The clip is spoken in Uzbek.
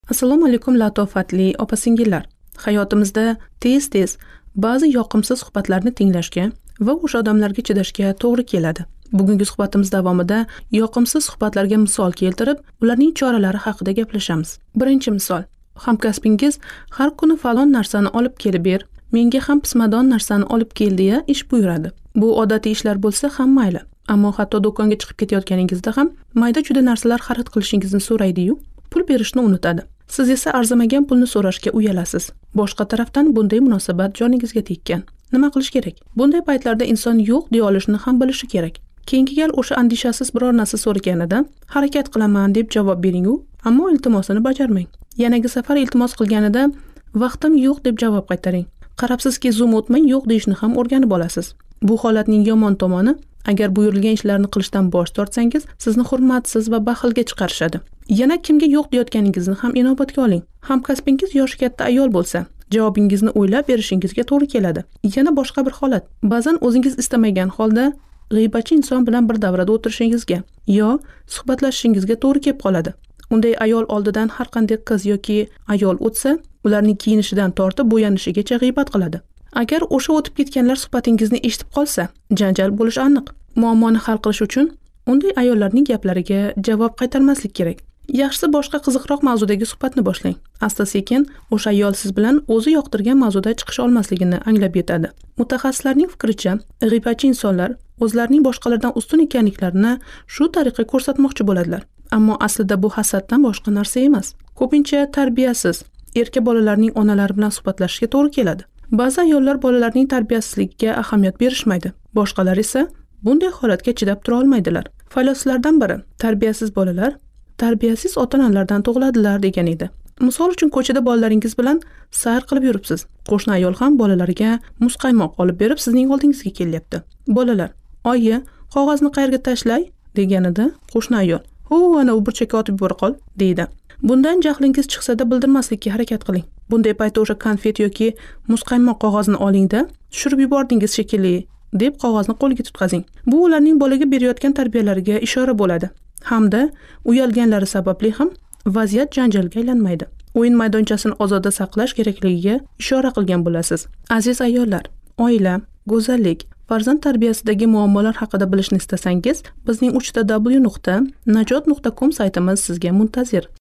Assalomu alaykum latofatli opa-singillar. Hayotimizda tez-tez ba'zi yoqimsiz suhbatlarni tinglashga va o'sha odamlarga chidashga to'g'ri keladi. Bugungi suhbatimiz davomida yoqimsiz suhbatlarga misol keltirib, ularning choralari haqida gaplashamiz. Birinchi misol. Hamkasbingiz har kuni falon narsani olib kelib ber, menga ham pismadon narsani olib kel deya ish buyuradi. Bu odatiy ishlar bo'lsa ham mayli. Ammo hatto do'konga chiqib ketayotganingizda ham mayda-chuda narsalar xarid qilishingizni so'raydi-yu, pul berishni unutadi. Siz esa arzimagan pulni so'rashga uyalasiz. Boshqa tarafdan bunday munosabat joningizga tekkan. Nima qilish kerak? Bunday paytlarda inson yo'q deya olishni ham bilishi kerak. Keyingi gal o'sha andishasiz biror narsa so'raganida harakat qilaman deb javob bering-u, ammo iltimosini bajarmang. Yanagi safar iltimos qilganida vaqtim yo'q deb javob qaytaring. Qarabsizki, zum o'tmay yo'q deyishni ham o'rganib olasiz. Bu holatning yomon tomoni, agar buyurilgan ishlarni qilishdan bosh tortsangiz, sizni hurmatsiz va baxilga chiqarishadi. Yana kimga yo'q deyotganingizni ham inobatga oling. Hamkasbingiz yoshi katta ayol bo'lsa, javobingizni o'ylab berishingizga to'g'ri keladi. Yana boshqa bir holat. Ba'zan o'zingiz istamagan holda g'iybatchi inson bilan bir davrada o'tirishingizga yo suhbatlashishingizga to'g'ri kelib qoladi. Unday ayol oldidan har qanday qiz yoki ayol o'tsa, ularning kiyinishidan tortib bo'yanishigacha g'iybat qiladi. Agar o'sha o'tib ketganlar suhbatingizni eshitib qolsa, janjal bo'lishi aniq. Muammoni hal qilish uchun unday ayollarning gaplariga javob qaytarmaslik kerak. Yaxshisi boshqa qiziqroq mavzudagi suhbatni boshlang. Asta-sekin o'sha ayol siz bilan o'zi yoqtirgan mavzuda chiqish olmasligini anglab yetadi. Mutaxassislarning fikricha, g'iybatchi insonlar o'zlarining boshqalardan ustun ekanliklarini shu tariqa ko'rsatmoqchi bo'ladilar. Ammo aslida bu hasaddan boshqa narsa emas. Ko'pincha tarbiyasiz, erka bolalarning onalari bilan suhbatlashishga to'g'ri keladi. Ba'zi ayollar bolalarning tarbiyasizligiga ahamiyat berishmaydi. Boshqalar esa bunday holatga chidab tura olmaydilar. Faylosuflardan biri tarbiyasiz bolalar tarbiyasiz ota-onalardan tug'iladilar degan edi. Misol uchun ko'chada bolalaringiz bilan sayr qilib yuribsiz. Qo'shni ayol ham bolalariga muzqaymoq olib berib sizning oldingizga kelyapti. Bolalar, "Oyi, qog'ozni qayerga tashlay?" deganida qo'shni ayol, ana u burchakka otib yubora qol" deydi. Bundan jahlingiz chiqsa-da bildirmaslikka harakat qiling. Bunday paytda o'sha konfet yoki muzqaymoq qog'ozni oling-da, tushirib yubordingiz shekilli deb qog'ozni qo'lga tutqazing. Bu ularning bolaga berayotgan tarbiyalariga ishora bo'ladi. Hamda uyalganlari sababli ham vaziyat janjalga aylanmaydi. O'yin maydonchasini ozoda saqlash kerakligiga ishora qilgan bo'lasiz. Aziz ayollar, oila, go'zallik, farzand tarbiyasidagi muammolar haqida bilishni istasangiz, bizning 3w.najot.com saytimiz sizga muntazir.